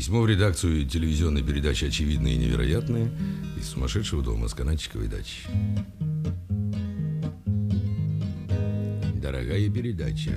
Письмо в редакцию телевизионной передачи «Очевидное и невероятное» из сумасшедшего дома с канатчиковой дачи. Дорогая передача,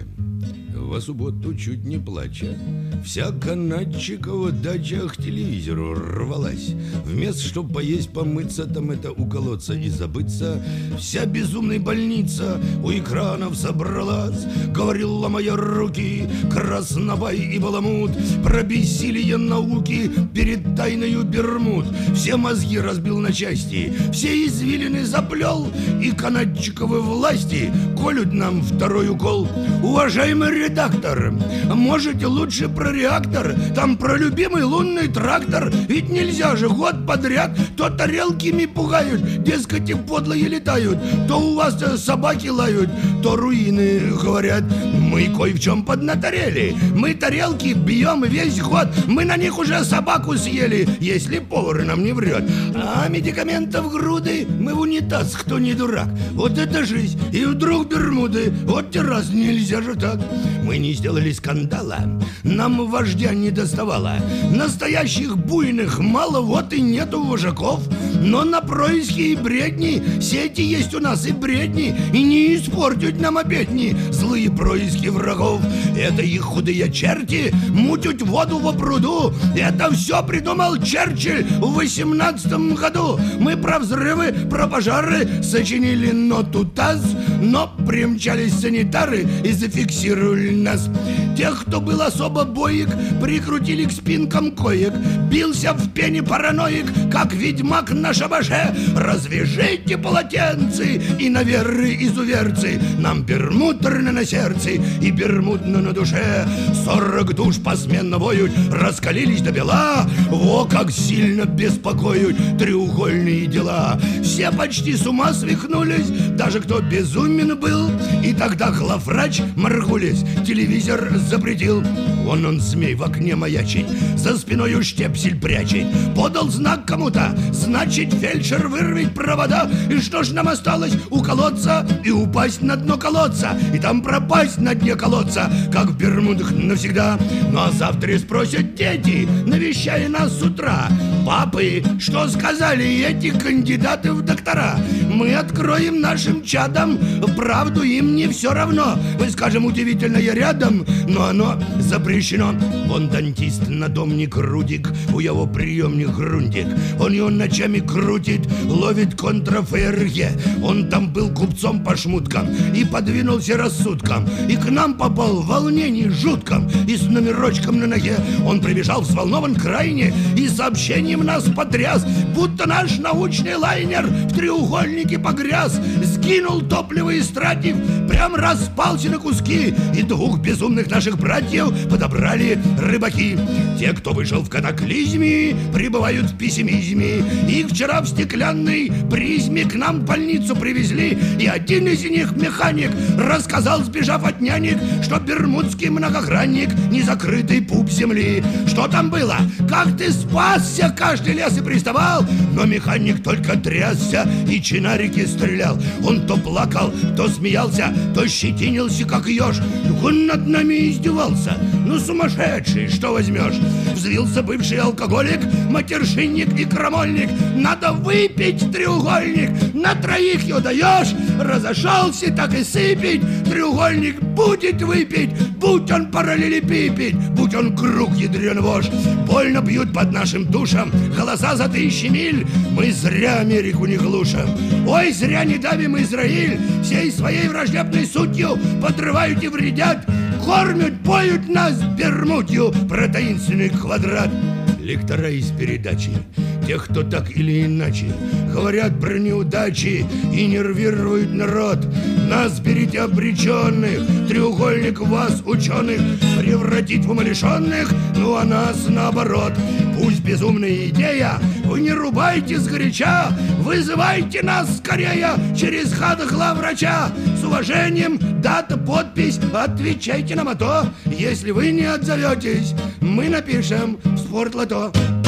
во субботу чуть не плача, вся канатчикова дача к телевизору рвалась. Вместо чтоб поесть, помыться, там это уколоться и забыться, вся безумная больница у экранов собралась. Говорила моя руки, Краснобай и Баламут, про бессилие науки перед тайною Бермуд. Все мозги разбил на части, все извилины заплел, и канатчиковы власти колют нам второй укол. Уважаемый редактор, можете лучше про реактор, там про любимый лунный трактор. Ведь нельзя же год подряд то тарелками пугают, дескать, и подлые летают, то у вас собаки лают, то руины говорят. Мы кое в чем поднаторели, мы тарелки бьем весь год, мы на них уже собаку съели, если повар нам не врет. А медикаментов груды, мы в унитаз, кто не дурак. Вот это жизнь, и вдруг Бермуды, вот те раз, нельзя же так. Мы не сделали скандала, нам вождя не доставало. Настоящих буйных мало, вот и нету вожаков. Но на происки и бредни сети есть у нас и бредни, и не испортят нам обедни злые происки врагов. Это их худые черти мутят воду во пруду. Это все придумал Черчилль в 18 году. Мы про взрывы, про пожары сочинили ноту ТАСС, но примчались санитары и зафиксировали нас. Тех, кто был особо боек, прикрутили к спинкам коек. Бился в пене параноик, как ведьмак на шабаше. Развяжите полотенцы, иноверы, изуверцы, нам пермутрно на сердце и бермудно на душе. 40 душ посменно воют, раскалились до бела. Во как сильно беспокоят треугольные дела. Все почти с ума свихнулись, даже кто безумен был. И тогда главврач Маргулис телевизор запретил. Вон он, змей, в окне маячить, за спиною штепсель прячет. Подал знак кому-то, значит, фельдшер вырвет провода. И что ж нам осталось? Уколоться и упасть на дно колодца, и там пропасть на дне колодца, как в Бермудах навсегда. Ну а завтра спросят дети, навещая нас с утра: папы, что сказали эти кандидаты в доктора? Мы откроем нашим чадам, правду им не все равно. Мы скажем: удивительно, я рядом, но оно запрещено. Вон дантист на домник Рудик, у его приемник Грундик. Он его ночами крутит, ловит контра-ФРГ. Он там был купцом по шмуткам и подвинулся рассудком, и к нам попал в волнении жутком, и с номерочком на ноге. Он прибежал взволнован крайне и сообщением нас потряс, будто наш научный лайнер в треугольнике погряз. Сгинул топливо истратив, прям распался на куски, и двух безумных наших братьев подобрали рыбаки. Те, кто вышел в катаклизме, пребывают в пессимизме. Их вчера в стеклянной призме к нам в больницу привезли, и один из них, механик, рассказал, сбежав от нянек, что бермудский многогранник — незакрытый пуп земли. Что там было? Как ты спасся? Каждый лес и приставал. Но механик только трясся и чинарики стрелял. Он то плакал, то смеялся, то щетинился, как еж. Он над нами издевался. Ну, сумасшедший, что возьмешь? Взвился бывший алкоголик, матершинник и крамольник. Надо выпить треугольник, на троих его даешь. Разошелся, так и сыпить. Треугольник будет выпить, будь он параллелепипед, будь он круг ядрен вож. Больно бьют под нашим душам голоса за 1000 миль. Мы зря Америку не глушим. Ой, зря не давим Израиль. Всей своей враждебной сутью подрывают и вредят. Кормят, поют нас Бермудью про таинственный квадрат. Лектора из передачи, тех, кто так или иначе говорят про неудачи и нервируют народ. Нас берите обреченных, треугольник вас, ученых, превратить в умалишенных, ну а нас наоборот. Пусть безумная идея, вы не рубайте сгоряча, вызывайте нас скорее через хат главврача. С уважением, дата, подпись, отвечайте нам, а то, если вы не отзоветесь, мы напишем в Спортлото.